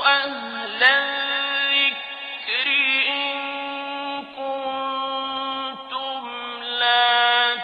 أهل الذكر إن كنتم لا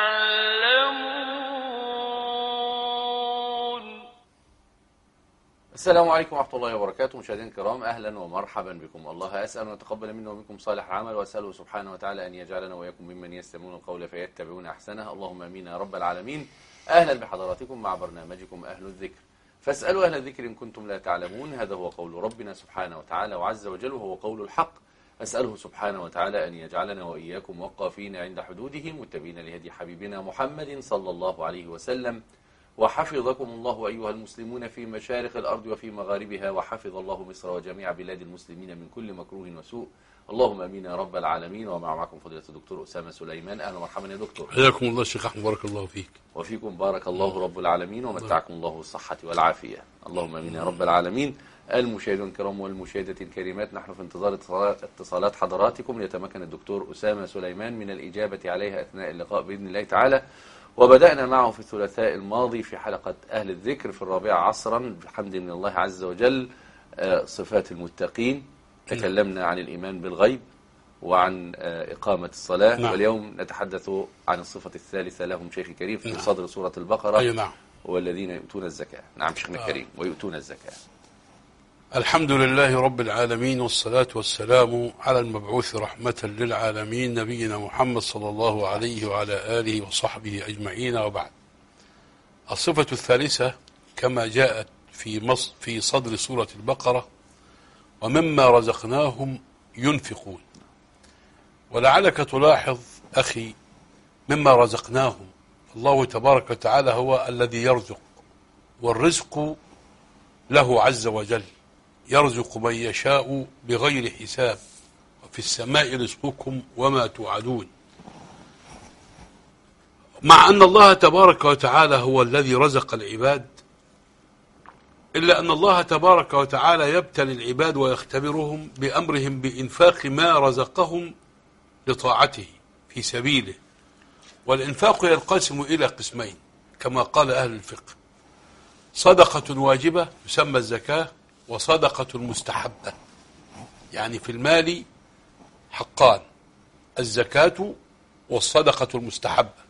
تعلمون. السلام عليكم ورحمة الله وبركاته. مشاهدينا الكرام، أهلا ومرحبا بكم. الله أسأل أن يتقبل منا ومنكم صالح العمل، وأسأله سبحانه وتعالى أن يجعلنا وإياكم ممن يستمعون القول فيتبعون أحسنه. اللهم آمين يا رب العالمين. أهلا بحضراتكم مع برنامجكم أهل الذكر، فاسألوا أهل الذكر إن كنتم لا تعلمون. هذا هو قول ربنا سبحانه وتعالى وعز وجل، وهو قول الحق. أسأله سبحانه وتعالى أن يجعلنا وإياكم وقافين عند حدوده، متبعين لهدي حبيبنا محمد صلى الله عليه وسلم. وحفظكم الله أيها المسلمون في مشارق الأرض وفي مغاربها، وحفظ الله مصر وجميع بلاد المسلمين من كل مكروه وسوء. اللهم آمين يا رب العالمين. ومعكم فضيلة الدكتور أسامة سليمان. أهلا ومرحبا يا دكتور. حياكم الله الشيخ أحمد، بارك الله فيك. وفيكم بارك الله رب العالمين، ومتعكم الله بالصحة والعافية. اللهم آمين يا رب العالمين. المشاهدون الكرام والمشاهدات الكريمات، نحن في انتظار اتصالات حضراتكم ليتمكن الدكتور أسامة سليمان من الإجابة عليها أثناء اللقاء بإذن الله تعالى. وبدأنا معه في الثلاثاء الماضي في حلقة أهل الذكر في 4 عصرا بحمد من الله عز وجل صفات المتقين. تكلمنا عن الإيمان بالغيب وعن إقامة الصلاة. نعم. واليوم نتحدث عن الصفة الثالثة لهم شيخ كريم في صدر سورة البقرة. نعم. والذين يؤتون الزكاة. نعم شيخنا الكريم، ويؤتون الزكاة. الحمد لله رب العالمين، والصلاة والسلام على المبعوث رحمة للعالمين نبينا محمد صلى الله عليه وعلى آله وصحبه أجمعين، وبعد. الصفة الثالثة كما جاءت في صدر سورة البقرة: ومما رزقناهم ينفقون. ولعلك تلاحظ أخي، مما رزقناهم، الله تبارك وتعالى هو الذي يرزق، والرزق له عز وجل، يرزق من يشاء بغير حساب، وفي السماء رزقكم وما توعدون. مع أن الله تبارك وتعالى هو الذي رزق العباد، إلا أن الله تبارك وتعالى يبتلي العباد ويختبرهم بأمرهم بإنفاق ما رزقهم لطاعته في سبيله. والإنفاق ينقسم إلى قسمين كما قال أهل الفقه: صدقة واجبة تسمى الزكاة، وصدقة مستحبة. يعني في المال حقان: الزكاة والصدقة المستحبة.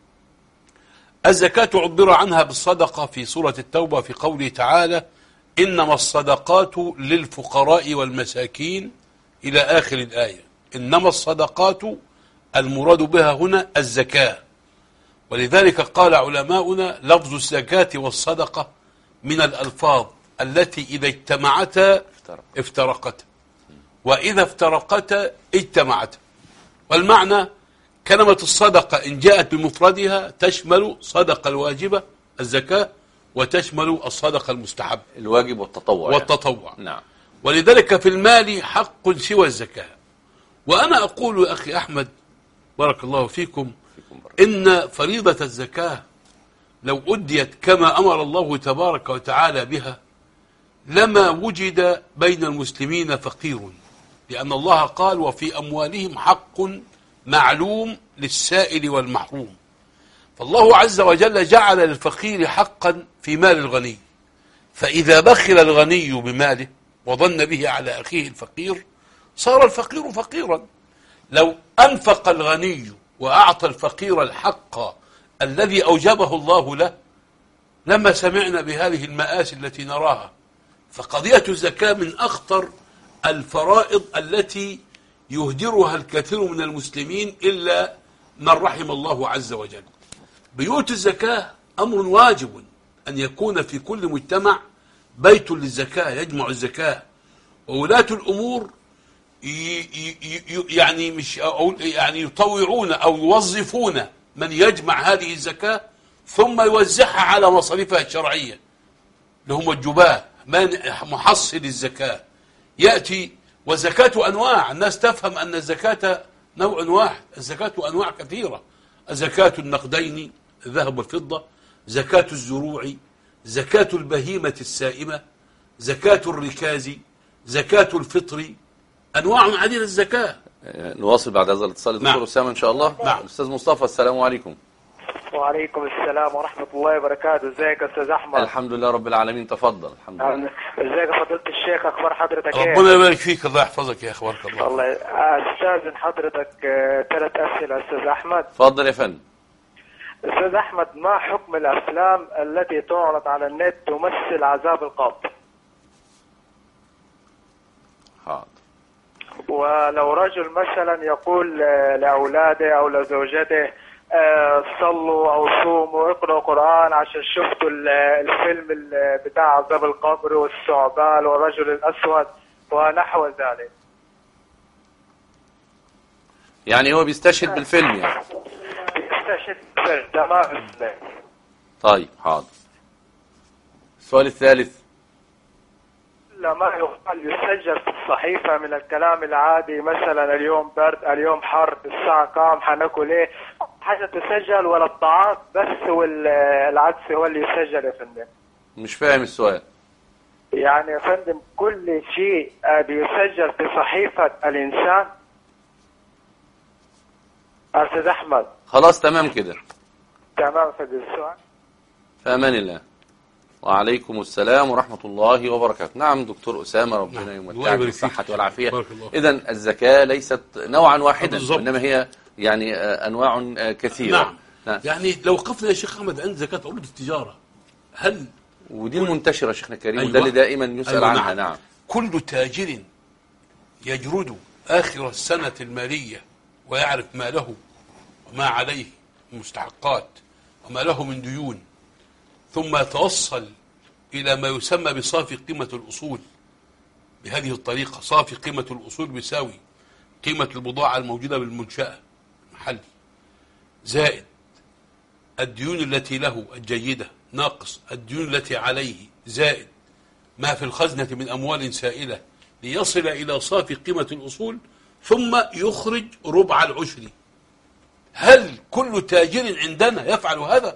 الزكاة عبر عنها بالصدقة في سورة التوبة في قوله تعالى: إنما الصدقات للفقراء والمساكين، إلى آخر الآية. إنما الصدقات المراد بها هنا الزكاة. ولذلك قال علماؤنا: لفظ الزكاة والصدقة من الألفاظ التي إذا اجتمعتا افترقتا، وإذا افترقتا اجتمعتا. والمعنى: كلمة الصدقة إن جاءت بمفردها تشمل صدقة الواجبة الزكاة، وتشمل الصدقة المستحبة الواجب والتطوع. نعم. ولذلك في المال حق سوى الزكاة. وأنا أقول يا أخي أحمد بارك الله فيكم إن فريضة الزكاة لو أديت كما أمر الله تبارك وتعالى بها لما وجد بين المسلمين فقير، لأن الله قال: وفي أموالهم حق معلوم للسائل والمحروم. فالله عز وجل جعل للفقير حقا في مال الغني، فإذا بخل الغني بماله وظن به على أخيه الفقير صار الفقير فقيرا. لو أنفق الغني وأعطى الفقير الحق الذي أوجبه الله له لما سمعنا بهذه المآسي التي نراها. فقضية الزكاة من أخطر الفرائض التي يهدرها الكثير من المسلمين إلا من رحم الله عز وجل. بيوت الزكاة أمر واجب أن يكون في كل مجتمع بيت للزكاة يجمع الزكاة. وولاة الأمور يعني يطوعون أو يوظفون من يجمع هذه الزكاة ثم يوزعها على مصاريفها الشرعية، لهم الجباه محصل الزكاة يأتي. والزكاة أنواع، الناس تفهم أن الزكاة نوع واحد، الزكاة أنواع كثيرة: زكاة النقدين الذهب والفضة، زكاة الزروع، زكاة البهيمة السائمة، زكاة الركاز، زكاة الفطر، أنواع عديدة الزكاة. نواصل بعد هذا الاتصال. الدكتور أسامة إن شاء الله. نعم. الأستاذ مصطفى، السلام عليكم. وعليكم السلام ورحمة الله وبركاته. ازيك يا استاذ احمد؟ الحمد لله رب العالمين. تفضل. الحمد لله. ازيك يا فضيلة الشيخ؟ اخبار حضرتك ايه؟ ربنا يبارك فيك، الله يحفظك يا اخي، بارك الله. والله استاذن حضرتك 3 اسئلة استاذ احمد. اتفضل يا فندم. استاذ احمد، ما حكم الافلام التي تعرض على النت تمثل عذاب القبر؟ حاضر. ولو رجل مثلا يقول لاولاده او لزوجته صلوا او صوموا اقرأوا قرآن عشان شفتوا الفيلم بتاع عذاب القبر والثعبان والرجل الاسود ونحو ذلك، يعني هو بيستشهد بالفيلم يعني. يستشهد تمام. طيب حاضر. السؤال الثالث. لما يقال يسجل في الصحيفة من الكلام العادي، مثلا اليوم برد، اليوم حر، الساعة كام، حناكل ايه، حاجة تسجل، ولا الطعام بس والعدس هو اللي يسجل يا فندم؟ مش فاهم السؤال. يعني يا فندم كل شيء بيسجل في صحيفة الإنسان؟ أستاذ أحمد. خلاص تمام كده. تمام في السؤال. في أمان الله. وعليكم السلام ورحمة الله وبركاته. نعم دكتور أسامة، ربنا يمتعك بالصحة والعافية. إذن الزكاة ليست نوعا واحدا، وإنما هي يعني أنواع كثيرة. نعم. يعني لو وقفنا يا شيخ أحمد عند زكاة عروض التجارة، هل ودي المنتشرة شيخنا الكريم؟ أيوة. وده اللي دائما يسأل عنها. نعم. كل تاجر يجرد آخر السنة المالية ويعرف ما له وما عليه من مستحقات وما له من ديون، ثم يتوصل إلى ما يسمى بصافي قيمة الأصول بهذه الطريقة. صافي قيمة الأصول بيساوي قيمة البضاعة الموجودة بالمنشأة المحلي زائد الديون التي له الجيدة ناقص الديون التي عليه زائد ما في الخزنة من أموال سائلة، ليصل إلى صافي قيمة الأصول، ثم يخرج ربع العشر. هل كل تاجر عندنا يفعل هذا؟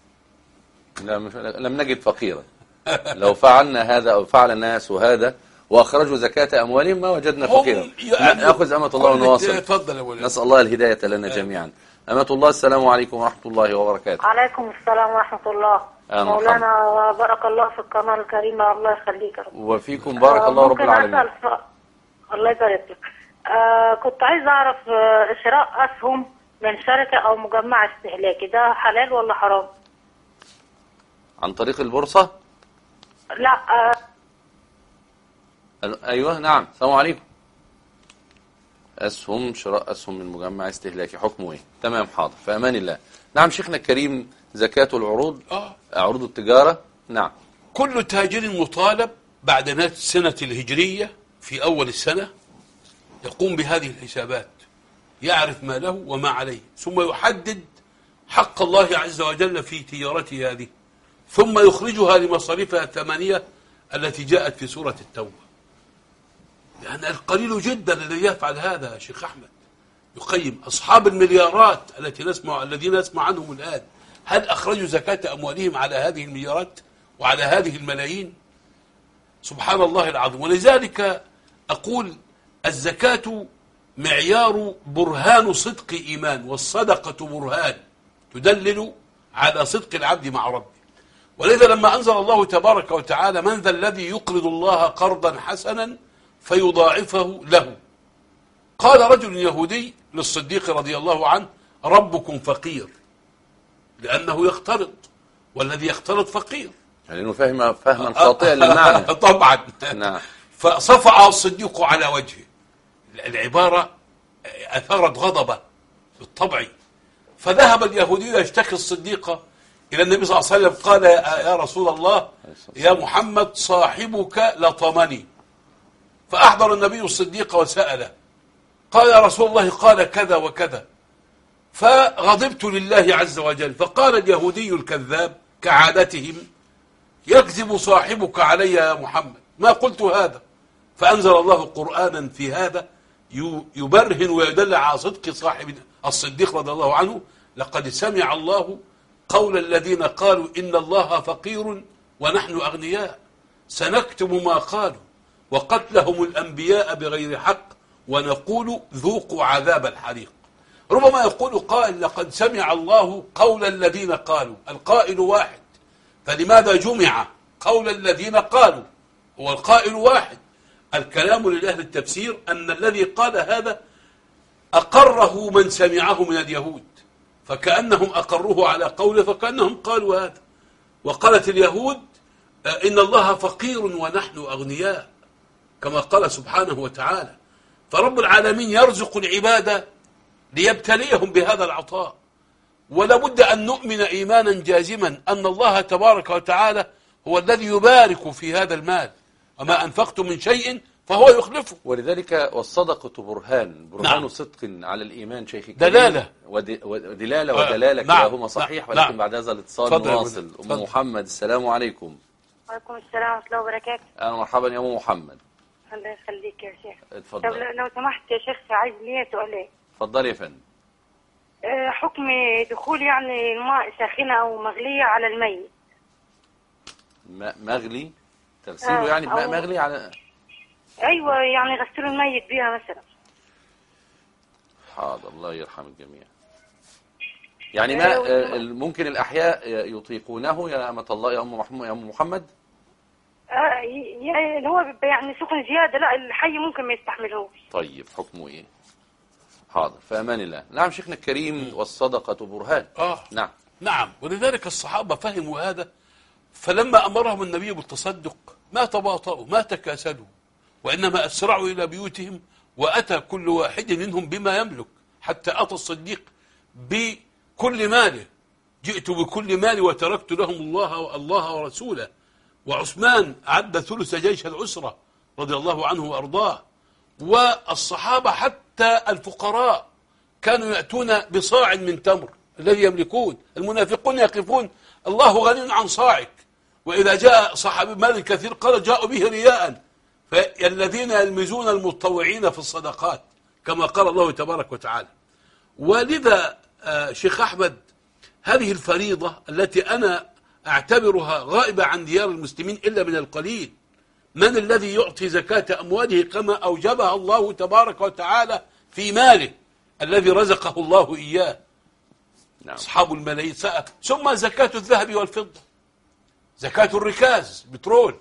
لم نجد فقيرا. لو فعلنا هذا أو فعل الناس هذا وأخرجوا زكاة أموالهم ما وجدنا فقيرا. نأخذ أمة الله ونواصل. نسأل الله الهداية لنا جميعا. أمة الله، السلام عليكم ورحمة الله وبركاته. عليكم السلام ورحمة الله. مولانا بارك الله في القناة الكريمة، الله يخليك يا رب. وفيكم بارك الله رب العالمين. الله يبارك لك. كنت عايز أعرف شراء أسهم من شركة أو مجمع استهلاكي، ده حلال ولا حرام؟ عن طريق البورصة؟ لا. أيوه نعم. السلام عليكم. أسهم، شراء أسهم من مجمع استهلاكي، حكمه إيه؟ تمام حاضر. في أمان الله. نعم شيخنا الكريم، زكاة العروض، عروض التجارة. نعم. كل تاجر مطالب بعد نهاية السنة الهجرية في أول السنة يقوم بهذه الحسابات، يعرف ما له وما عليه، ثم يحدد حق الله عز وجل في تجارته هذه، ثم يخرجها لمصاريفها الثمانية التي جاءت في سورة التوبة. يعني القليل جدا الذي يفعل هذا يا شيخ أحمد. يقيم أصحاب المليارات الذين نسمع عنهم الآن، هل أخرجوا زكاة أموالهم على هذه المليارات وعلى هذه الملايين؟ سبحان الله العظيم. ولذلك أقول الزكاة معيار برهان صدق إيمان، والصدقة برهان تدلل على صدق العبد مع ربه. ولذا لما أنزل الله تبارك وتعالى من ذا الذي يقرض الله قرضا حسنا فيضاعفه له، قال رجل يهودي للصديق رضي الله عنه ربكم فقير، لأنه يقترض، والذي يقترض فقير، لأنه فهما خاطئا للمعنى. طبعا. نعم. فصفع الصديق على وجهه. العبارة أثارت غضبه بالطبع، فذهب اليهودي يشتكي الصديق إلى النبي صلى الله عليه وسلم، قال يا رسول الله يا محمد صاحبك لطمني. فأحضر النبي الصديق وسأله، قال يا رسول الله قال كذا وكذا، فغضبت لله عز وجل. فقال اليهودي الكذاب كعادتهم يكذب صاحبك علي يا محمد، ما قلت هذا. فأنزل الله قرآنا في هذا يبرهن ويدل على صدق صاحب الصديق رضي الله عنه، لقد سمع الله قول الذين قالوا إن الله فقير ونحن أغنياء سنكتب ما قالوا وقتلهم الأنبياء بغير حق ونقول ذوقوا عذاب الحريق. ربما يقول قائل لقد سمع الله قول الذين قالوا، القائل واحد، فلماذا جمع قول الذين قالوا؟ هو القائل واحد. الكلام لأهل التفسير أن الذي قال هذا أقره من سمعه من اليهود، فكأنهم أقروه على قوله، فكأنهم قالوا هذا. وقالت اليهود إن الله فقير ونحن أغنياء، كما قال سبحانه وتعالى. فرب العالمين يرزق العباد ليبتليهم بهذا العطاء، ولا بد أن نؤمن إيمانا جازما أن الله تبارك وتعالى هو الذي يبارك في هذا المال، وما أنفقتم من شيء فهو يخلفه. ولذلك والصدقة برهان نعم. صدق على الإيمان شيخي. دلالة. ودلالة ودلالة نعم. كلاهما صحيح. ولكن نعم. بعد هذا الاتصال تفضل يا نواصل. ابني. أم محمد، السلام عليكم. وعليكم السلام ورحمة الله وبركاته. أهلا مرحبا يا أم محمد. الله يخليك يا شيخ. اتفضل. لو سمحت يا شيخ، عايز لي سؤالين. اتفضل يا فندم. حكم دخول يعني الماء ساخنة أو مغلية على الميت. مغلي تغسيله يعني بماء مغلي على. أيوة، يعني غسلوا الميت بيها مثلا. حاضر، الله يرحم الجميع. يعني ما ممكن الأحياء يطيقونه يا أمة الله يا أم محمد؟ يعني هو يعني سخن زيادة، لا الحي ممكن ما يستحملهوش. طيب حكمه إيه؟ حاضر، في أمان الله. نعم شيخنا الكريم، والصدقة برهان. نعم. ولذلك الصحابة فهموا هذا، فلما أمرهم النبي بالتصدق ما تباطؤوا ما تكاسلوا، وإنما أسرعوا إلى بيوتهم، وأتى كل واحد منهم بما يملك، حتى أتى الصديق بكل ماله. جئت بكل مالي وتركت لهم الله ورسوله. وعثمان أعد ثلث جيش العسرة رضي الله عنه وأرضاه. والصحابة حتى الفقراء كانوا يأتون بصاع من تمر الذي يملكون. المنافقون يقفون الله غني عن صاعك، وإذا جاء صاحب مال كثير قال جاءوا به رياء. فالذين يلمزون المتطوعين في الصدقات كما قال الله تبارك وتعالى. ولذا شيخ أحمد، هذه الفريضة التي أنا أعتبرها غائبة عن ديار المسلمين إلا من القليل. من الذي يعطي زكاة أمواله كما أوجبها الله تبارك وتعالى في ماله الذي رزقه الله إياه؟ نعم. أصحاب الملايين. ثم زكاة الذهب والفضة، زكاة الركاز بترول،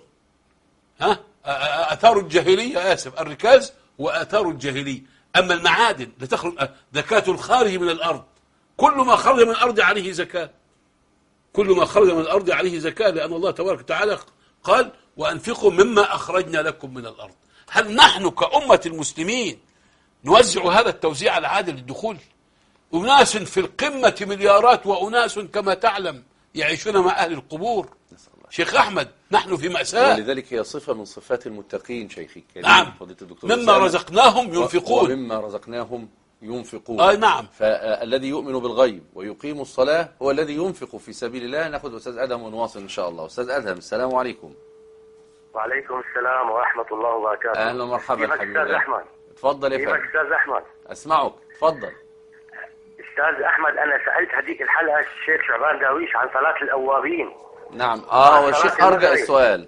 آثار الجاهلية، الركاز وآثار الجاهلية. أما المعادن لتخرج زكاة الخارج من الأرض، كل ما خرج من الأرض عليه زكاة، كل ما خرج من الأرض عليه زكاة، لأن الله تبارك وتعالى قال وأنفقوا مما أخرجنا لكم من الأرض. هل نحن كأمة المسلمين نوزع هذا التوزيع العادل للدخول؟ أناس في القمة مليارات، وأناس كما تعلم يعيشون مع أهل القبور. شيخ أحمد، نحن في مأساة. ولذلك هي صفة من صفات المتقين شيخي الكريم. نعم. فضيلة الدكتور مما رزقناهم ينفقون. ومما رزقناهم ينفقون. نعم. فالذي يؤمن بالغيب ويقيم الصلاة هو الذي ينفق في سبيل الله. نأخذ أستاذ أدهم ونواصل إن شاء الله. أستاذ أدهم، السلام عليكم. وعليكم السلام ورحمة الله وبركاته. أهلا ومرحبا حبيبي أستاذ أحمد. تفضل يا فندم. أستاذ أحمد. أسمعك، تفضل. أستاذ أحمد، أنا سألت هذيك الحلقة الشيخ شعبان داويش عن صلاة الأوابين. نعم. والشيخ أرجع السؤال.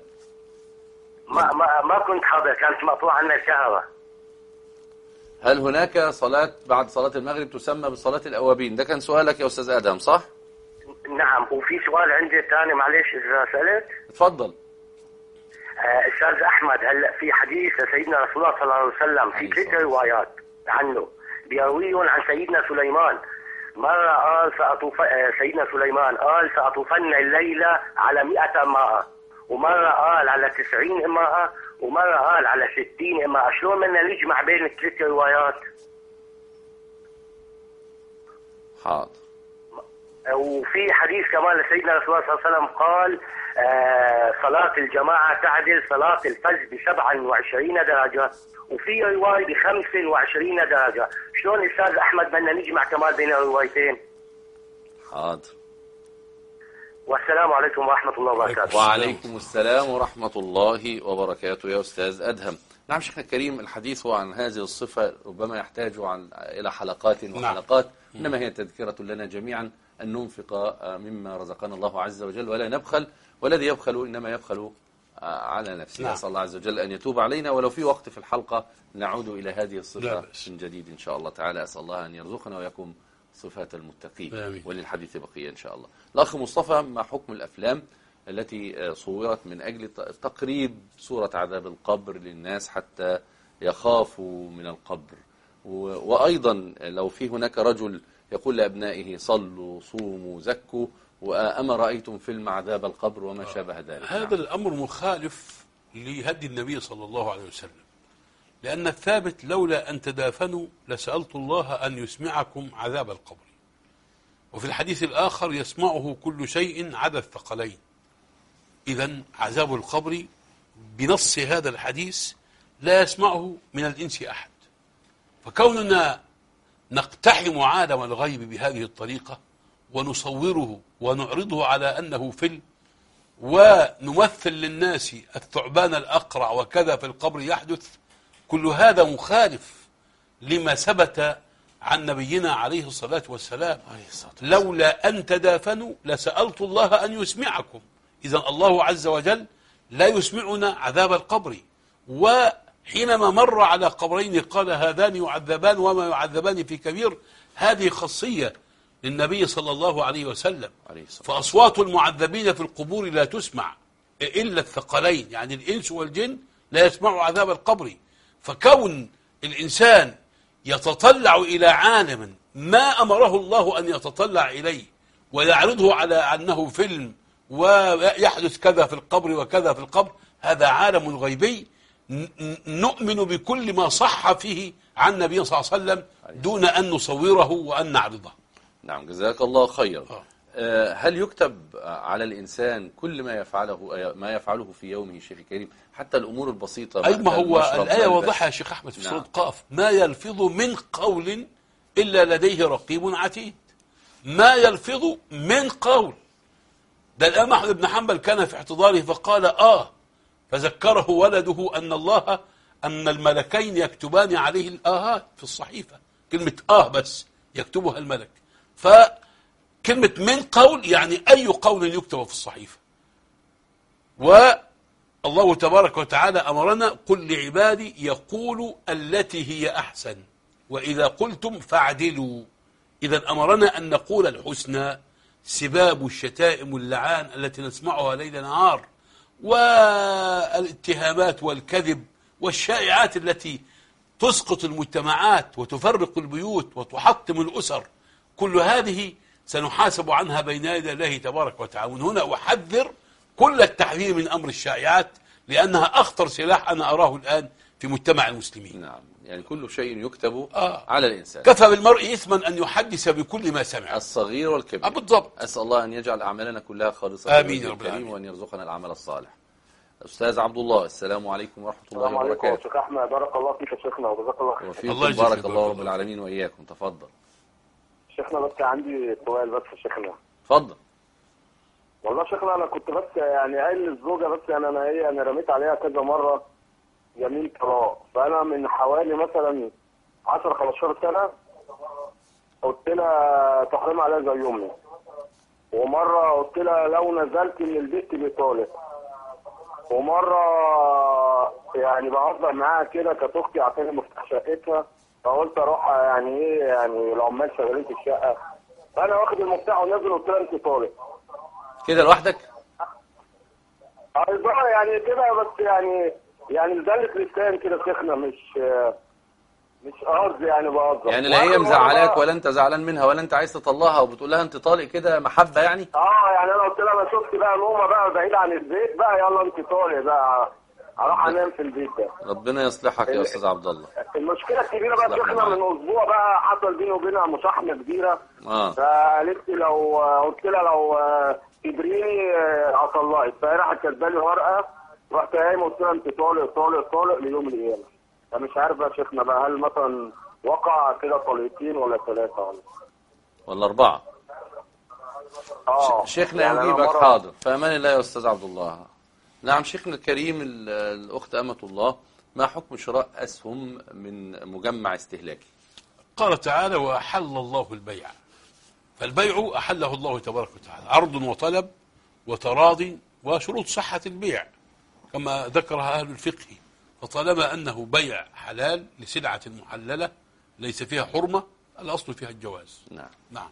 ما كنت حاضر، كانت مقطوعة عنا الكهرباء. هل هناك صلاة بعد صلاة المغرب تسمى بصلاة الأوابين؟ ده كان سؤالك يا أستاذ آدم، صح؟ نعم. وفي سؤال عندي ثاني، معلش إذا سألت. تفضل. أستاذ أحمد، هلا في حديث سيدنا رسول الله صلى الله عليه وسلم في 3 روايات عنه بيرويهم عن سيدنا سليمان. مرة قال سيدنا سليمان قال سأطوفن الليلة على 100 امرأة، ومرة قال على 90 امرأة، ومرة قال على 60 امرأة. شلون بدنا نجمع بين ال3 روايات؟ حاضر. وفي حديث كمان لسيدنا رسول الله صلى الله عليه وسلم قال صلاة الجماعة تعدل صلاة الفجر ب27 درجة، وفي رواية ب25 درجة. شلون أستاذ أحمد بدنا نجمع كمان بين الروايتين؟ حاضر. والسلام عليكم ورحمة الله وبركاته. وعليكم السلام ورحمة الله وبركاته يا أستاذ أدهم. نعم شيخنا الكريم، الحديث عن هذه الصفة ربما يحتاج إلى حلقات وحلقات. إنما هي تذكرة لنا جميعا أن ننفق مما رزقنا الله عز وجل ولا نبخل، والذي يبخل إنما يبخل على نفسه. نعم. أسأل الله عز وجل أن يتوب علينا، ولو في وقت في الحلقة نعود إلى هذه لا الصفة بأس. من جديد إن شاء الله تعالى. أسأل الله أن يرزقنا ويكون صفات المتقين. آمين. وللحديث بقية إن شاء الله. الأخ مصطفى، ما حكم الأفلام التي صورت من أجل تقريب صورة عذاب القبر للناس حتى يخافوا من القبر؟ وأيضا لو في هناك رجل يقول لأبنائه صلوا صوموا زكوا، وأما رأيتم فيلم عذاب القبر وما شابه ذلك؟ هذا الأمر مخالف لهدي النبي صلى الله عليه وسلم، لأن الثابت لولا أن تدافنوا لسألت الله أن يسمعكم عذاب القبر. وفي الحديث الآخر يسمعه كل شيء عدا الثقلين. إذن عذاب القبر بنص هذا الحديث لا يسمعه من الإنس أحد. فكوننا نقتحم عالم الغيب بهذه الطريقة ونصوره ونعرضه على أنه فيلم، ونمثل للناس الثعبان الأقرع وكذا في القبر يحدث، كل هذا مخالف لما ثبت عن نبينا عليه الصلاة والسلام. لولا أن تدافنوا لسألت الله أن يسمعكم. إذن الله عز وجل لا يسمعنا عذاب القبر. وحينما مر على قبرين قال هذان يعذبان وما يعذبان في كبير، هذه خاصية للنبي صلى الله عليه وسلم. فأصوات المعذبين في القبور لا تسمع إلا الثقلين، يعني الإنس والجن لا يسمعوا عذاب القبر. فكون الإنسان يتطلع إلى عالم ما أمره الله أن يتطلع إليه ويعرضه على أنه فيلم ويحدث كذا في القبر وكذا في القبر، هذا عالم غيبي نؤمن بكل ما صح فيه عن النبي صلى الله عليه وسلم دون أن نصوره وأن نعرضه. نعم، جزاك الله خير. هل يكتب على الإنسان كل ما يفعله في يومه شيخ كريم، حتى الأمور البسيطة؟ أي ما هو الآية وضحها يا شيخ أحمد في سورة قاف: ما يلفظ من قول إلا لديه رقيب عتيد. ما يلفظ من قول. ده الإمام أحمد بن حنبل كان في احتضاره فقال فذكره ولده أن الملكين يكتبان عليه الآهات في الصحيفة، كلمة بس يكتبها الملك. فكلمة من قول يعني أي قول يكتب في الصحيفة. والله تبارك وتعالى أمرنا: قل لعبادي يقولوا التي هي أحسن وإذا قلتم فاعدلوا. إذا أمرنا أن نقول الحسنى. سباب الشتائم واللعان التي نسمعها ليل نهار، والاتهامات والكذب والشائعات التي تسقط المجتمعات وتفرق البيوت وتحطم الأسر، كل هذه سنحاسب عنها بين يدي الله تبارك وتعالى. هنا أحذر كل التحذير من أمر الشائعات، لأنها أخطر سلاح أنا أراه الآن في مجتمع المسلمين. نعم، يعني كل شيء يكتب على الإنسان. كفى بالمرء إثما أن يحدث بكل ما سمع، الصغير والكبير. بالضبط. أسأل الله أن يجعل أعمالنا كلها خالصة آمين يا رب العالمين، وأن يرزقنا العمل الصالح. أستاذ عبد الله، السلام عليكم ورحمة الله وبركاته. السلام عليكم شيخ أحمد، بارك الله فيك يا شيخنا وجزاك الله خير. وفيكم بارك الله رب العالمين وإياكم. تفضل شيخنا، بس عندي سؤال بس يا شيخنا. تفضل. والله شيخنا أنا كنت بس يعني قايل للزوجة، بس يعني أنا رميت عليها كذا مرة يمين طلاق. فأنا من حوالي مثلا 10-15 سنة قلت لها تحرم عليها زي يومي، ومرة قلت لها لو نزلت من البيت بطالق، ومرة يعني بهزر معاها كده كانت أختي عطاني مفتاح شقتها، فقلت أروح يعني يعني العمال شغالين في الشقة، فأنا واخد المفتاح ونازل قلت لها أنت طالق. كده لوحدك؟ يعني كده بس يعني زلت لسان كده شيخنا، مش قصدي يعني بهزر. يعني لا هي مزعلاك ولا انت زعلان منها ولا انت عايز تطلقها وبتقول لها انت طالق كده محبه يعني؟ يعني انا قلت لها انا شفت بقى نومه بقى بعيد عن البيت بقى، يلا انت طالق بقى اروح انام في البيت ده. ربنا يصلحك يا استاذ عبد الله. المشكله الكبيره بقى شيخنا من اسبوع بقى حصل بيني وبينها مشاحنه كبيره. فقالت لي قلت لها لو تبريني اطلقك، فهي راحت كاتبه لي ورقه، رحت قايم قلت لها انت طالق طالق طالق ليوم القيامه. فمش عارف بقى شيخنا بقى هل مثلا وقع كده طلقتين ولا 3 ولا 4؟ شيخنا يعني يجيبك حاضر. فأمان الله يا أستاذ عبد الله. نعم شيخنا الكريم، الأخت أمة الله، ما حكم شراء أسهم من مجمع استهلاكي؟ قال تعالى: وأحل الله البيع. فالبيع أحله الله تبارك وتعالى، عرض وطلب وتراض وشروط صحة البيع. كما ذكرها أهل الفقه. فطالما أنه بيع حلال لسلعة محللة ليس فيها حرمة، الأصل فيها الجواز. نعم. نعم.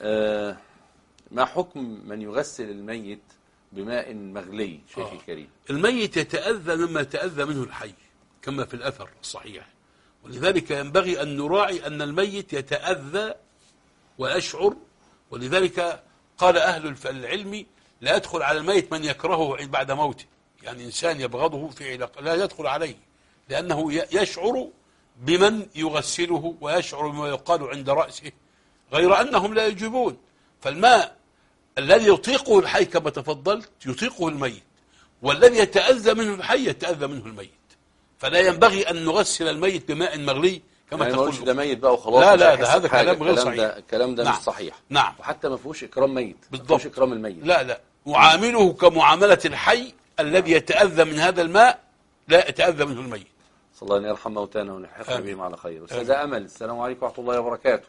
ما حكم من يغسل الميت بماء مغلي شيخي الكريم؟ الميت يتأذى مما يتأذى منه الحي كما في الأثر الصحيح، ولذلك ينبغي أن نراعي أن الميت يتأذى ويشعر. ولذلك قال أهل العلم لا يدخل على الميت من يكرهه بعد موته، يعني إنسان يبغضه في علاقة لا يدخل عليه، لأنه يشعر بمن يغسله ويشعر بما يقال عند رأسه، غير أنهم لا يجيبون. فالماء الذي يطيقه الحي كما تفضلت يطيقه الميت، والذي يتأذى منه الحي يتأذى منه الميت. فلا ينبغي أن نغسل الميت بماء مغلي كما يعني تقول. ده ميت بقى وخلاص. لا مش لا، هيحس هذا بحاجة. كلام غير صحيح. الكلام ده نعم. مش صحيح. نعم. وحتى ما فيهوش إكرام ميت. بالضبط. ما فيهوش إكرام الميت. لا لا، وعامله كمعاملة الحي الذي يتأذى من هذا الماء لا يتأذى منه الميت. صلى الله أن يرحم موتانا ونلحقنا آمين. بهم على خير. أستاذة أمل، السلام عليكم ورحمة الله وبركاته.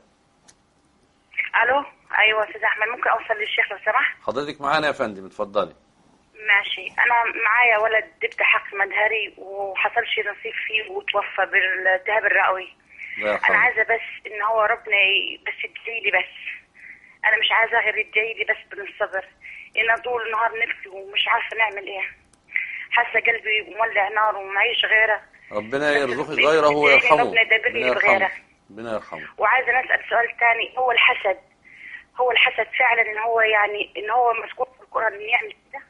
الو، ايوه استاذ احمد، ممكن اوصل للشيخ لو سمحت؟ حضرتك معانا يا فندم، اتفضلي. ماشي. انا معايا ولد دبت حقن مدهري وحصل شي نصيب فيه وتوفى بالالتهاب الرئوي. الله يرحمه. انا عايزه بس ان هو ربنا بس يدعي لي بس. انا مش عايزه غير يدعي لي بس بالصبر، لان طول النهار نبكي ومش عارفه نعمل ايه. حاسه قلبي مولع نار ومعيش غيره. ربنا يرزقك غيره ويرحمه. ربنا يدبر لي بغيره. ربنا يرحمه. وعايزه نسال سؤال ثاني، هو الحسد فعلا ان هو يعني ان هو مذكور في القران ان يعمل كده؟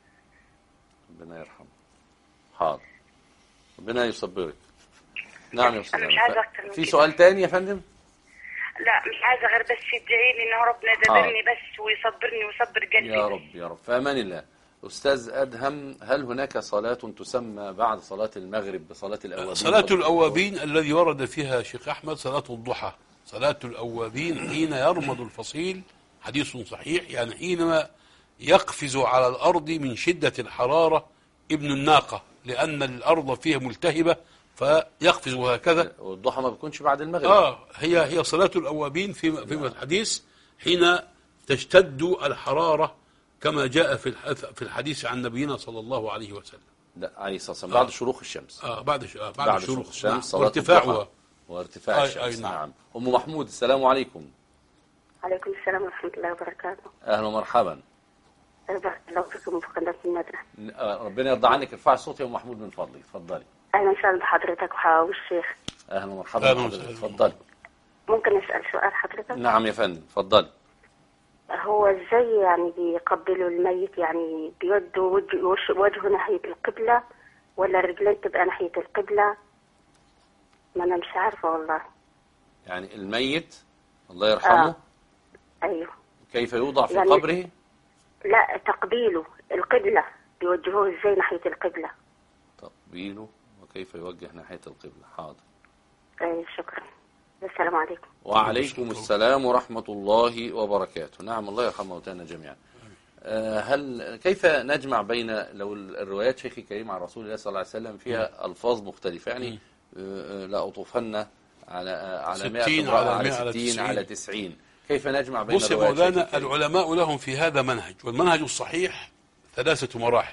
ربنا يرحمه. حاضر. ربنا يصبرك. نعم يا استاذ. انا مش عايزه اكتر من في كده. سؤال تاني يا فندم؟ لا مش عايزه غير بس يدعي لي ان ربنا يدبرني بس ويصبرني ويصبر قلبي. يا رب يا رب، في امان الله. استاذ ادهم، هل هناك صلاة تسمى بعد صلاة المغرب بصلاة الاوابين؟ صلاة الأوابين الذي ورد فيها شيخ أحمد صلاة الضحى. صلاة الأوابين حين يرمض الفصيل، حديث صحيح، يعني حينما يقفز على الأرض من شدة الحرارة ابن الناقة، لأن الأرض فيها ملتهبة فيقفز هكذا. والضحى ما بيكونش بعد المغرب. هي صلاة الأوابين في الحديث حين تشتد الحرارة كما جاء في الحديث عن نبينا صلى الله عليه وسلم. لا، عليه الصلاة والسلام بعد شروق الشمس. بعد شروق الشمس صلاة وارتفاعها. وارتفاع الشمس. نعم. أم محمود، السلام عليكم. عليكم السلام ورحمة الله وبركاته. أهلا ومرحبا. بارك الله فيكم وفي قناة المدرسة. ربنا يرضى عنك. ارفعي الصوت يا أم محمود من فضلك. اتفضلي. أهلا وسهلا بحضرتك والشيخ. أهلا ومرحبا بحضرتك. اتفضلي. ممكن أسأل سؤال حضرتك؟ نعم يا فندم، اتفضلي. هو ازاي يعني بيقبلوا الميت؟ يعني بيودوا وجهه ناحية القبلة ولا الرجلين تبقى ناحية القبلة؟ ما أنا مش عارفة والله. يعني الميت الله يرحمه أيوه كيف يوضع في يعني قبره؟ لا، تقبيله القبلة بيوجهوه ازاي ناحية القبلة؟ تقبيله وكيف يوجه ناحية القبلة. حاضر. شكرا. السلام عليكم. وعليكم السلام ورحمة الله وبركاته. نعم، الله يرحم موتانا جميعا. كيف نجمع بين لو الروايات شيخي كريم عن رسول الله صلى الله عليه وسلم فيها ألفاظ مختلفة، يعني لا أطوفن على 100 على 60 على 90، كيف نجمع بين بص يا مولانا، العلماء لهم في هذا منهج، والمنهج الصحيح 3 مراحل.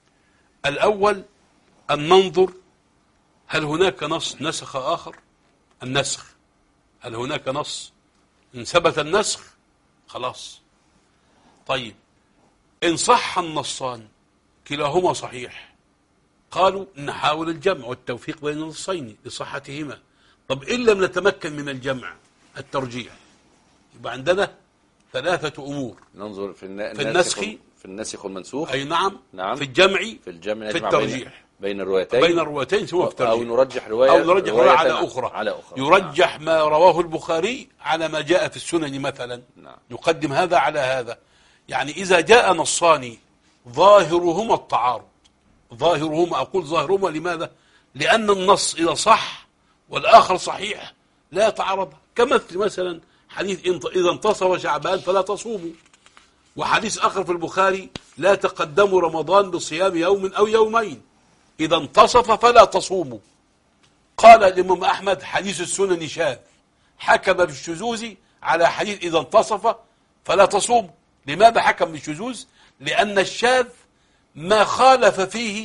الأول أن ننظر هل هناك نص نسخ آخر. النسخ، هل هناك نص؟ إن ثبت النسخ خلاص. طيب إن صح النصان كلاهما صحيح، قالوا نحاول الجمع والتوفيق بين النصين لصحتهما. طب إن لم نتمكن من الجمع، الترجيح. يبقى عندنا 3 أمور. ننظر في النسخ، في النسخ والمنسوخ. أي نعم. في الجمع، في الترجيح بين الروايتين ثم في الترجيح. أو نرجح رواية على أخرى. يرجح ما رواه البخاري على ما جاء في السنن مثلا. نعم. يقدم هذا على هذا. يعني إذا جاء نصان ظاهرهما التعارض، أقول ظاهرهما لماذا؟ لأن النص إذا صح والآخر صحيح لا يتعارض. كمثل مثلا حديث إذا انتصف شعبان فلا تصوموا، وحديث آخر في البخاري لا تقدموا رمضان بصيام يوم أو يومين، إذا انتصف فلا تصوموا. قال الإمام أحمد حديث السنن شاذ، حكم بالشذوذ على حديث إذا انتصف فلا تصوموا. لماذا حكم بالشذوذ؟ لأن الشاذ ما خالف فيه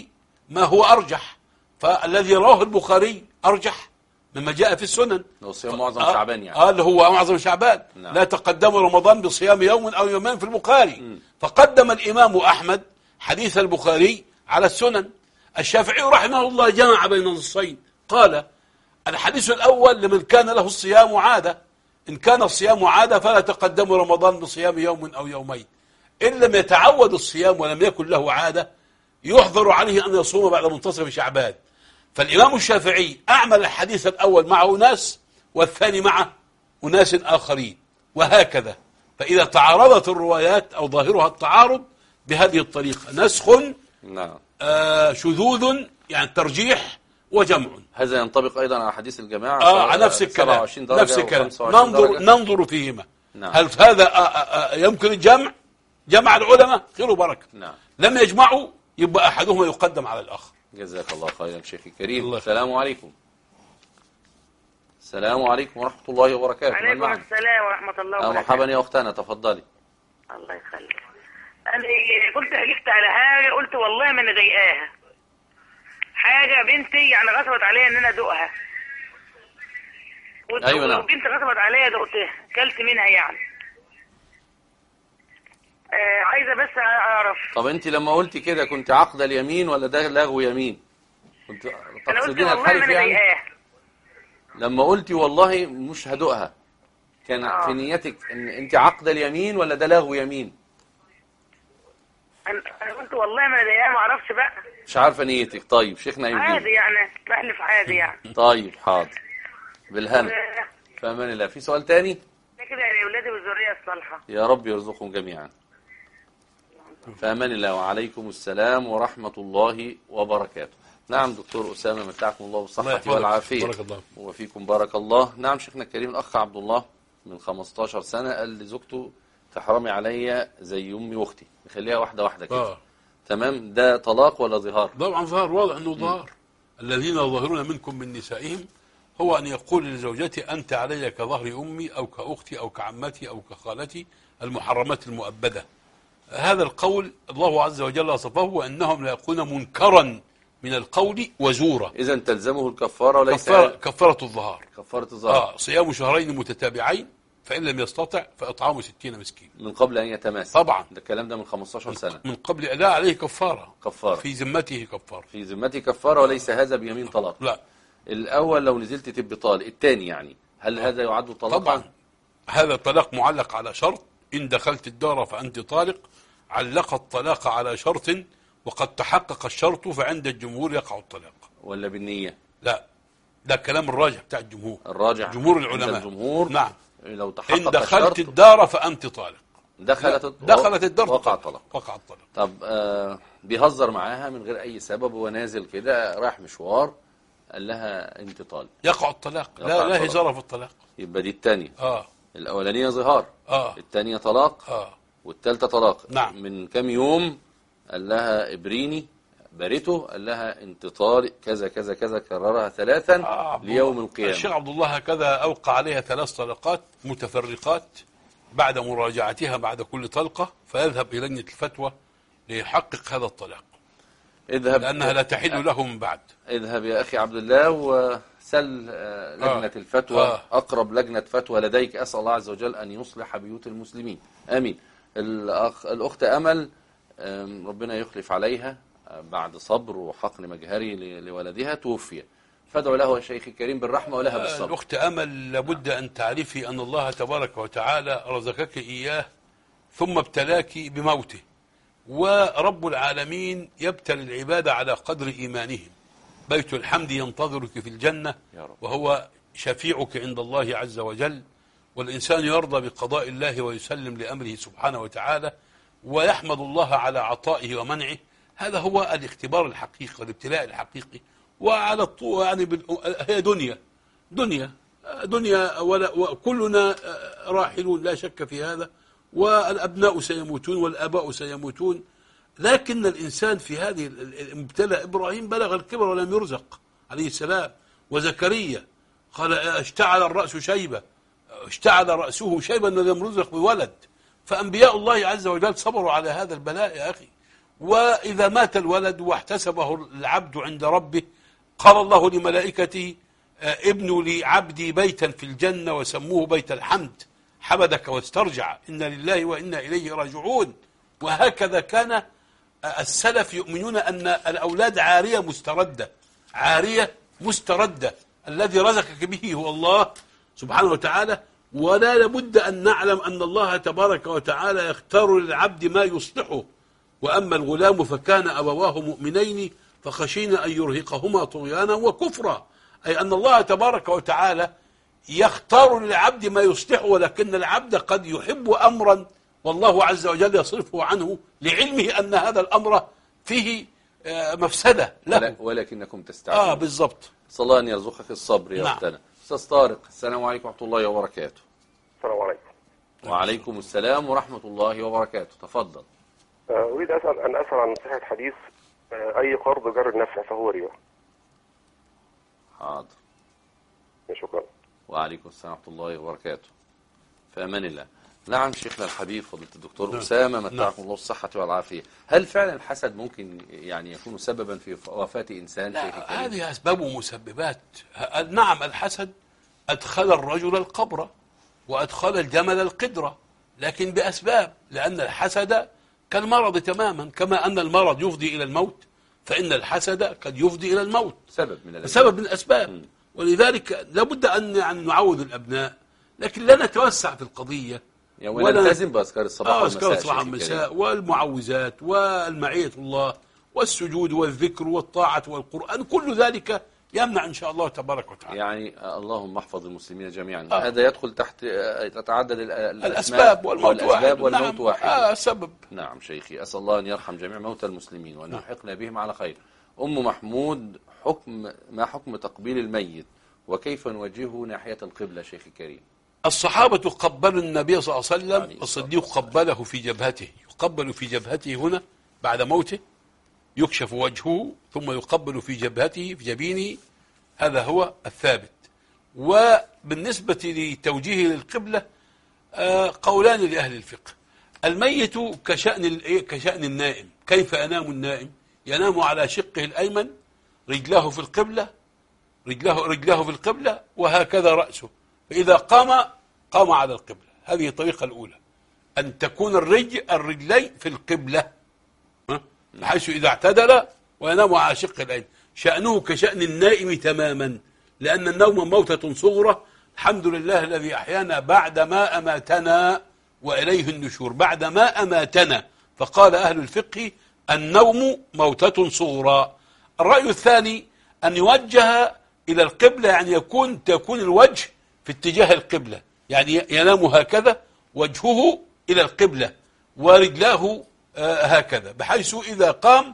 ما هو أرجح، فالذي رواه البخاري أرجح مما جاء في السنن. لو صيام معظم شعبان يعني. اللي هو معظم شعبان. نعم. لا تقدموا رمضان بصيام يوم أو يومين في البخاري. فقدم الإمام أحمد حديث البخاري على السنن. الشافعي رحمه الله جمع بين النصين، قال الحديث الأول لمن كان له الصيام عادة، إن كان الصيام عادة فلا تقدموا رمضان بصيام يوم أو يومين. إن لم يتعود الصيام ولم يكن له عادة يحظر عليه أن يصوم بعد منتصف شعبان. فالإمام الشافعي أعمل الحديث الأول مع أناس والثاني مع أناس آخرين، وهكذا. فإذا تعارضت الروايات أو ظاهرها التعارض بهذه الطريقة نسخ، نعم، شذوذ يعني ترجيح، وجمع. هذا ينطبق أيضا على حديث الجماعة. على نفس الكلام، 27 درجة نفس الكلام. درجة. ننظر فيهما. نعم. هل هذا يمكن الجمع؟ جمع العلماء خير وبركة. نعم. لم يجمعوا يبقى أحدهما يقدم على الآخر. جزاك الله خيرا شيخي الكريم. الله. السلام عليكم. السلام عليكم ورحمة الله وبركاته. عليكم السلام ورحمة الله وبركاته. مرحبا يا أختنا، تفضلي. الله يخليك. أنا كنت حلفت على حاجة، قلت والله ما أنا ضايقاها. حاجة بنتي يعني غصبت عليا إن أنا أدوقها. أيوة نعم. وبنتي غصبت عليا دقتها، كلت منها يعني. عايزة بس أعرف. طب أنت لما قلتي كده كنت عقد اليمين ولا ده لغو يمين؟ كنت تقصدين الحلف يعني؟ لما قلتي والله مش هدوقها كان في نيتك ان انت عقد اليمين ولا ده لغو يمين؟ انا قلت والله ما انا ما اعرفش بقى. مش عارفه نيتك. طيب شيخنا يمين عادي يعني، بحلف عادي يعني. طيب حاضر، بالهنا. في امان الله. في سؤال تاني؟ ده كده يا اولادي والذريه الصالحه، يا رب يرزقهم جميعا. في امان الله. وعليكم السلام ورحمه الله وبركاته. نعم دكتور أسامة، متعكم الله بالصحة والعافية. بارك الله. وفيكم بارك الله. نعم شيخنا الكريم، الأخ عبد الله من 15 سنة قال لزوجته تحرمي عليا زي أمي وأختي، نخليها واحدة واحدة كده. تمام، ده طلاق ولا ظهار؟ طبعا ظهار، واضح أنه ظهار. الذين ظاهرون منكم من نسائهم هو أن يقول لزوجتي أنت علي كظهر أمي أو كأختي أو كعمتي أو كخالتي، المحرمات المؤبدة. هذا القول الله عز وجل وصفه وأنهم لا يقولون منكرا من القول وزورا. إذا تلزمه الكفارة وليس كفارة الظهار. كفارة الظهار. صيام شهرين متتابعين، فإن لم يستطع فإطعام 60 مسكين من قبل أن يتماس. طبعا ده الكلام ده من 15 سنة. من قبل. لا، عليه كفارة. كفارة في ذمته كفارة. في ذمته كفارة، وليس هذا بيمين طلاق. لا، الأول لو نزلت تبقى طالق، الثاني يعني هل هذا يعد طلاقا؟ طبعا هذا الطلاق معلق على شرط. إن دخلت الدار فأنت طالق. علق الطلاق على شرط وقد تحقق الشرط، فعند الجمهور يقع الطلاق. ولا بالنية؟ لا، ده كلام الراجح بتاع الجمهور. الراجح جمهور العلماء. الجمهور نعم. لو تحقق إن دخلت الدار فأنت طالق. دخلت الدار وقع الطلاق. وقع الطلاق. طب بيهزر معاها من غير أي سبب، ونازل كده راح مشوار قال لها أنت طالق، يقع الطلاق. لا هزار في الطلاق. يبقى دي الثانية. الأولانية ظهار. الثانية طلاق. والثالثة طلاق. نعم. من كم يوم قال لها ابريني، بريته، قال لها انت طالق كذا كذا كذا، كررها 3 ليوم القيامة. الشيخ عبد الله هكذا أوقع عليها 3 طلقات متفرقات بعد مراجعتها بعد كل طلقة، فيذهب إلى لجنة الفتوى ليحقق هذا الطلاق. اذهب، لأنها لا تحل له من بعد. اذهب يا أخي عبد الله وسل لجنة الفتوى، أقرب لجنة فتوى لديك. أسأل الله عز وجل أن يصلح بيوت المسلمين، آمين. الأخت أمل، ربنا يخلف عليها بعد صبر وحقن مجهري لولدها، توفي. فادعوا له يا شيخي الكريم بالرحمة ولها بالصبر. الأخت أمل لابد أن تعرفي أن الله تبارك وتعالى رزقك إياه ثم ابتلاك بموته، ورب العالمين يبتلي العباد على قدر إيمانهم. بيت الحمد ينتظرك في الجنة وهو شفيعك عند الله عز وجل، والإنسان يرضى بقضاء الله ويسلم لأمره سبحانه وتعالى ويحمد الله على عطائه ومنعه. هذا هو الاختبار الحقيقي والابتلاء الحقيقي. وعلى الطول يعني هي دنيا وكلنا راحلون لا شك في هذا، والأبناء سيموتون والآباء سيموتون، لكن الإنسان في هذه المبتلى. إبراهيم بلغ الكبر ولم يرزق عليه السلام، وزكريا قال اشتعل الرأس شيبة، اشتعل رأسه شيبا ولم يرزق بولد. فأنبياء الله عز وجل صبروا على هذا البلاء يا أخي، وإذا مات الولد واحتسبه العبد عند ربه قال الله لملائكته ابنوا لعبدي بيتا في الجنة وسموه بيت الحمد حمدك واسترجع إنا لله وإنا إليه راجعون. وهكذا كان السلف يؤمنون أن الأولاد عارية مستردة، عارية مستردة، الذي رزقك به هو الله سبحانه وتعالى، ولا لابد أن نعلم أن الله تبارك وتعالى يختار للعبد ما يصلحه. وأما الغلام فكان أبواه مؤمنين فخشينا أن يرهقهما طغيانا وكفرا، أي أن الله تبارك وتعالى يختار للعبد ما يصلحه، ولكن العبد قد يحب أمرا والله عز وجل يصرفه عنه لعلمه أن هذا الأمر فيه مفسدة له، ولكنكم تستعجلون. بالضبط. صلى الله أن يرزقك الصبر يا أختنا. أستاذ طارق، السلام عليكم ورحمة الله وبركاته. السلام عليكم. وعليكم السلام ورحمة الله وبركاته. تفضل. أريد أن أسأل عن صحة حديث أي قرض جر النفع فهو ربا. حاضر. شكرا. وعليكم السلام ورحمة الله وبركاته. في أمان الله. نعم شيخنا الحبيب فضيلة الدكتور أسامة متعكم الله الصحة والعافية. هل فعلا الحسد ممكن يعني يكون سببا في وفاة إنسان؟ لا، هذه أسباب ومسببات. نعم الحسد أدخل الرجل القبر وأدخل الجمل القدرة، لكن بأسباب، لأن الحسد كالمرض تماما، كما أن المرض يفضي إلى الموت فإن الحسد قد يفضي إلى الموت، سبب من الأسباب. ولذلك لابد أن نعود الأبناء، لكن لا نتوسع في القضية، ونلتزم بأذكار الصباح والمساء والمعوذات والمعية الله والسجود والذكر والطاعة والقرآن، كل ذلك يمنع إن شاء الله تبارك وتعالى. يعني اللهم احفظ المسلمين جميعا. هذا يدخل تحت تتعدد الأسباب والموت واحد. سبب. نعم شيخي، أسأل الله أن يرحم جميع موتى المسلمين وأن يلحقنا بهم على خير. أم محمود، ما حكم تقبيل الميت وكيف نوجهه ناحية القبلة شيخي الكريم؟ الصحابة قبلوا النبي صلى الله عليه وسلم، الصديق قبله في جبهته، يقبل في جبهته هنا بعد موته، يكشف وجهه ثم يقبل في جبهته في جبينه، هذا هو الثابت. وبالنسبة لتوجيهه للقبلة قولان لأهل الفقه. الميت كشأن النائم. كيف ينام النائم؟ ينام على شقه الأيمن، رجلاه في القبلة، رجلاه في القبلة، وهكذا رأسه، فإذا قام على القبلة. هذه الطريقة الأولى، أن تكون الرجلين في القبلة، بحيث إذا اعتدل وينام على شق الأيمن. شأنه كشأن النائم تماما، لأن النوم موتة صغرى. الحمد لله الذي أحيانا بعدما أماتنا وإليه النشور، بعدما أماتنا. فقال أهل الفقه النوم موتة صغرى. الرأي الثاني أن يوجه إلى القبلة، يعني تكون الوجه في اتجاه القبلة، يعني ينام هكذا وجهه إلى القبلة ورجلاه هكذا، بحيث إذا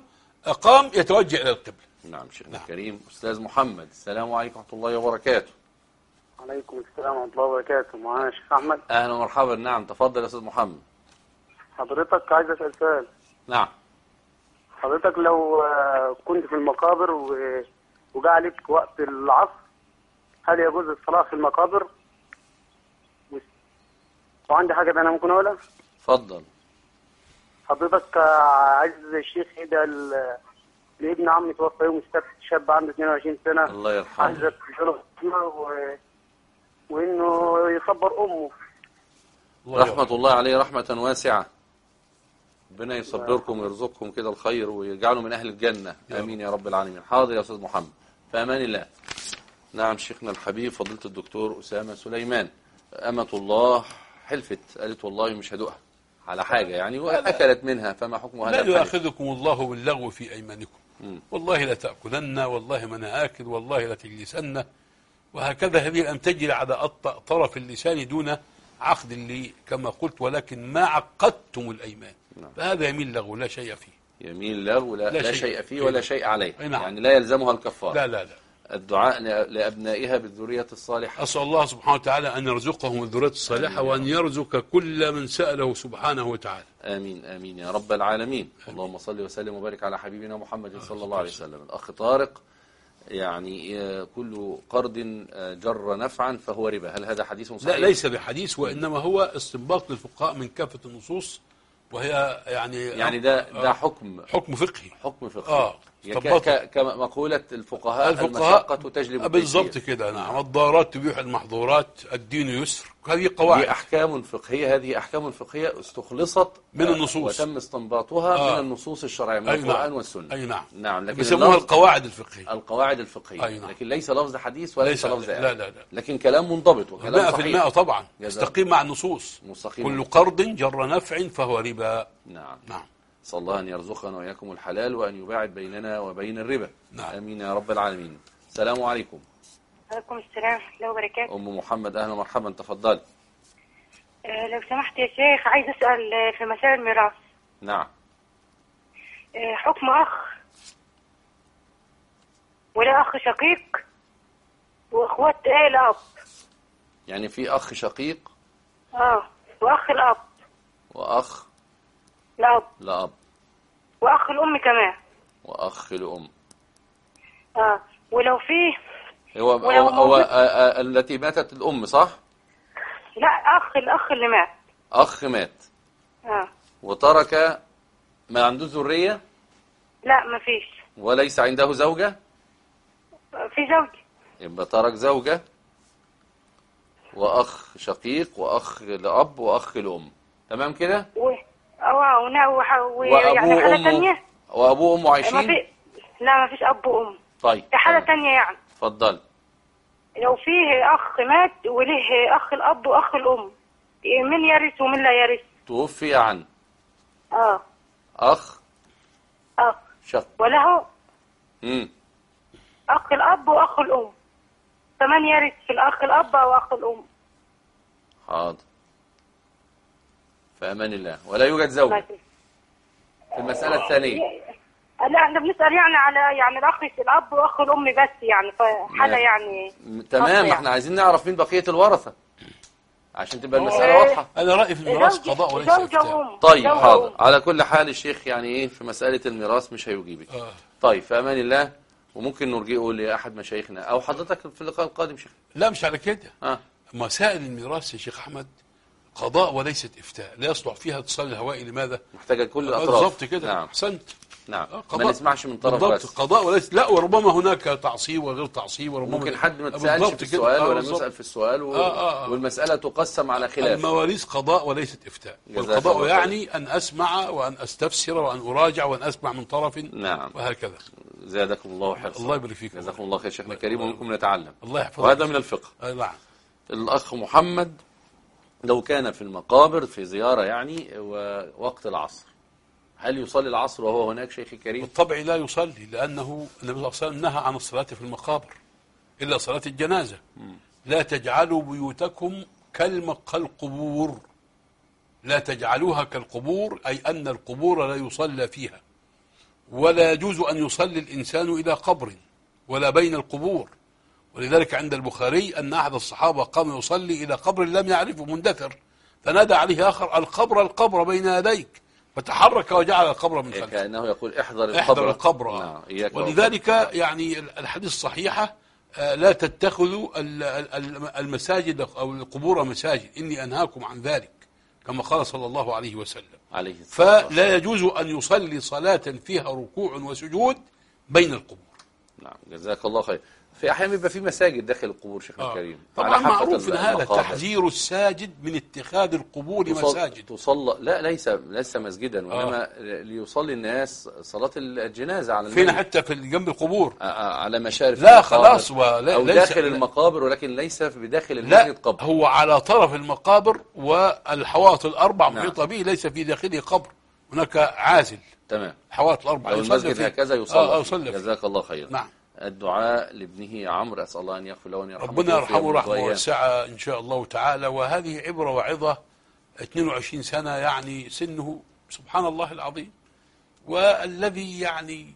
قام يتوجه إلى القبلة. نعم شيخنا الكريم. أستاذ محمد، السلام عليكم ورحمة الله وبركاته. عليكم السلام ورحمة الله وبركاته. معانا الشيخ أحمد. أهلا ومرحبا. نعم تفضل يا أستاذ محمد. حضرتك عايز أسأل سؤال. نعم. حضرتك لو كنت في المقابر وجاء عليك وقت العصر، هل يجوز الصلاة في المقابر؟ وعندي حاجة أنا ممكن أقولها؟ اتفضل. حضرتك عايز الشيخ يدعي لابن عمي توفى يوم السبت، شاب عنده 22 سنة، الله يرحمه، عايزك تدعي وإنه يصبر أمه. رحمة الله عليه رحمة واسعة. ربنا يصبركم ويرزقكم كده الخير ويجعله من أهل الجنة. آمين يا رب العالمين. حاضر يا أستاذ محمد، في أمان الله. نعم شيخنا الحبيب فضيلة الدكتور أسامة سليمان، أمة الله حلفت قالت والله مش هدوقها على حاجة يعني وأكلت منها، فما حكمها؟ لا يؤاخذكم الله باللغو في أيمانكم، والله لا تأكلن، والله ما أنا آكل، والله لا تجلسن، وهكذا. هذه أن تجري على طرف اللسان دون عقد اللي كما قلت، ولكن ما عقدتم الأيمان، فهذا يمين لغو لا شيء فيه. يمين لغو لا شيء فيه ولا شيء عليه، يعني لا يلزمها الكفارة. لا. الدعاء لأبنائها بالذرية الصالحة. أسأل الله سبحانه وتعالى أن يرزقهم الذرية الصالحة، وأن يرزق كل من سأله سبحانه وتعالى. آمين آمين يا رب العالمين. اللهم صل وسلم وبارك على حبيبنا محمد صلى الله عليه وسلم. الأخ طارق، يعني كل قرض جر نفعا فهو ربا، هل هذا حديث صحيح؟ لا، ليس بحديث، وإنما هو استنباط للفقهاء من كافة النصوص، وهي يعني ده حكم فقهي. حكم فقهي. كما مقولة الفقهاء المشقة تجلب التيسير. بالضبط كده. نعم. الضارات تبيح المحظورات، الدين يسر. هذه قواعد، دي أحكام فقهية. هذه أحكام فقهية استخلصت من النصوص وتم استنباطها من النصوص الشرعية، من القرآن والسنة. أي نعم. نعم. لكن بيسموها القواعد الفقهية. القواعد الفقهية. نعم. لكن ليس لفظ حديث وليس لفظ آية. لا. لكن كلام منضبط وكلام صحيح 100% طبعا. يستقيم مع النصوص. كل قرض جر نفع فهو ربا. نعم. نعم. صلى الله أن يرزقنا وإياكم الحلال وأن يباعد بيننا وبين الربا. نعم. آمين يا رب العالمين. السلام عليكم. وعليكم السلام ورحمة الله وبركاته. أم محمد أهلا ومرحبا، تفضل. لو سمحت يا شيخ، عايز أسأل في مسائل الميراث. نعم. حكم أخ ولا أخ شقيق وأخوات الأب. يعني في أخ شقيق وأخ الأب وأخ الأب وأخ الأم كمان وأخ الأم. ولو فيه هو التي ماتت الأم صح؟ لا، الأخ اللي مات. أخ مات وترك ما عنده ذرية؟ لا، ما فيش. وليس عنده زوجة؟ في زوجة. يبقى ترك زوجة وأخ شقيق وأخ لأب وأخ لأم. تمام كده؟ يعني حالة تانية. وأبوه وأمه عايشين؟ لا، ما فيش أب وأم. طيب. في حالة تانية يعني. اتفضل. لو فيه أخ مات وله أخ الأب وأخ الأم، من يرث ومن لا يرث؟ توفي عن أخ شق وله أخ الأب وأخ الأم، فمن يرث في الأخ الأب أو أخ الأم؟ حاضر. في أمان الله. ولا يوجد زوجة في المسألة الثانية. لا، احنا بنسأل يعني على الأخ في الأب وأخ الأم بس، يعني حالة يعني. تمام. احنا عايزين نعرف مين بقية الورثة عشان تبقى المسألة واضحة. أنا رأيي في الميراث قضاء وليس إفتاء. طيب حاضر. على كل حال الشيخ يعني في مسألة الميراث مش هيجيبك. طيب في أمان الله. وممكن نرجئه لأحد مشايخنا أو حضرتك في اللقاء القادم شيخ. لا، مش على كده. مسائل الميراث يا شيخ أحمد قضاء وليست إفتاء، لا يصلح فيها اتصال الهوائي. لماذا؟ محتاجة كل الأطراف. بالضبط كده. نعم. أحسنت. نعم. ما نسمعش من طرف بالضبط. بس. قضاء وليس. لا، وربما هناك تعصيب وغير تعصيب، وربما ممكن حد ما تسألش في السؤال ولا يسأل في السؤال والمسألة تقسم على خلاف. المواريث قضاء وليست إفتاء. والقضاء يعني أن أسمع وأن أستفسر وأن أراجع وأن أسمع من طرف. نعم. وهكذا. زادكم الله حرصا. الله يبارك فيكم. جزاكم الله خير شيخنا الكريم ومنكم نتعلم. الله يحفظك. وهذا من الفقه. نعم. الأخ محمد لو كان في المقابر في زيارة يعني ووقت العصر، هل يصلي العصر وهو هناك شيخي الكريم؟ بالطبع لا يصلي، لأنه النبي صلى الله عليه وسلم نهى عن الصلاة في المقابر إلا صلاة الجنازة. لا تجعلوا بيوتكم كالقبور، لا تجعلوها كالقبور، أي أن القبور لا يصلى فيها، ولا يجوز أن يصلي الإنسان إلى قبر ولا بين القبور. ولذلك عند البخاري أن أحد الصحابة قام يصلي إلى قبر لم يعرفه مندثر، فنادى عليه آخر: القبر بين يديك، فتحرك وجعل القبر من خلفه، كأنه يقول احذر القبر. نعم. ولذلك يعني الحديث الصحيحة لا تتخذوا المساجد أو القبور مساجد، إني أنهاكم عن ذلك، كما قال صلى الله عليه وسلم. فلا يجوز أن يصلي صلاة فيها ركوع وسجود بين القبور. نعم. جزاك الله خير. في أحيانا بيبقى في مساجد داخل القبور شيخنا الكريم. طبعا معروف من هذا تحذير الساجد من اتخاذ القبور مساجد. تصلى لا ليس مسجدا، وإنما ليصلي الناس صلاة الجنازة على فين حتى في جنب القبور على مشارف لا خلاص أو داخل المقابر، ولكن ليس بداخل المسجد قبر. هو على طرف المقابر والحوائط الأربع محيطة به، ليس في داخله قبر، هناك عازل. تمام. الحوائط الأربع لو المسجد هكذا يصلي. جزاك الله خير. نعم. الدعاء لابنه عمرو، أسأل الله أن يغفر له وأن يرحمه. ربنا يرحمه رحمة واسعة إن شاء الله تعالى. وهذه عبرة وعظة. 22 سنة يعني سنه، سبحان الله العظيم. والذي يعني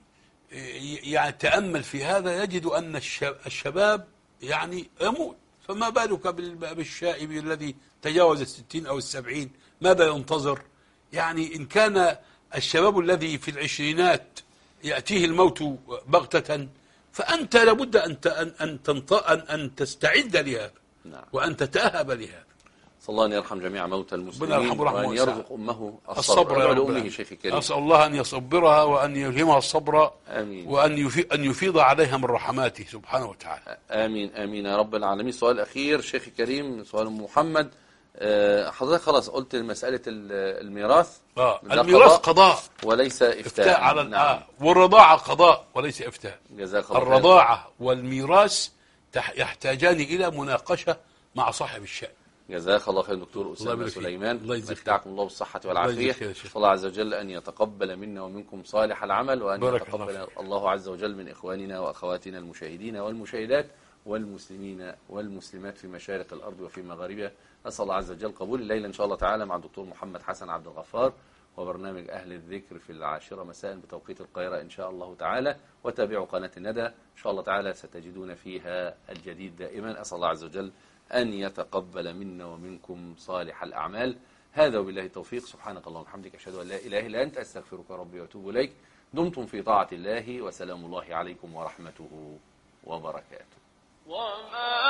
تأمل في هذا يجد أن الشباب يعني يموت، فما بالك بالشائب الذي تجاوز 60 أو 70؟ ماذا ينتظر؟ يعني إن كان الشباب الذي في العشرينات يأتيه الموت بغتة، فأنت لابد أن تستعد لهذا. نعم. وأن تتأهب لهذا. صلى الله أن يرحم جميع موتى المسلمين يرحمه رحمه وأن واسعة. يرزق أمه الصبر يا رب لأمه العالمين. شيخ الكريم. أسأل الله أن يصبرها وأن يلهمها الصبر، آمين. وأن يفيض عليها من رحماته سبحانه وتعالى. آمين آمين يا رب العالمين. سؤال أخير شيخ الكريم، سؤال محمد. حضرتك خلاص قلت مسألة الميراث. الميراث قضاء وليس إفتاء على نعم. والرضاعة قضاء وليس إفتاء. جزاك الله خير. الرضاعة والميراث يحتاجان إلى مناقشة مع صاحب الشأن. جزاك الله خير دكتور أسامة سليمان، متعكم الله بالصحة والعافية. صلى الله عز وجل أن يتقبل منا ومنكم صالح العمل، وأن يتقبل الله عز وجل من إخواننا وأخواتنا المشاهدين والمشاهدات والمسلمين والمسلمات في مشارق الأرض وفي مغاربها. أسأل الله عز وجل قبول الليلة إن شاء الله تعالى مع الدكتور محمد حسن عبد الغفار، وبرنامج أهل الذكر في 10 مساء بتوقيت القاهرة إن شاء الله تعالى. وتابعوا قناة الندى إن شاء الله تعالى، ستجدون فيها الجديد دائما. أسأل الله عز وجل أن يتقبل منا ومنكم صالح الأعمال. هذا وبالله التوفيق. سبحانك اللهم وبحمدك، أشهد أن لا إله إلا أنت، أستغفرك ربي وأتوب إليك. دمتم في طاعة الله، وسلام الله عليكم ورحمته وبركاته.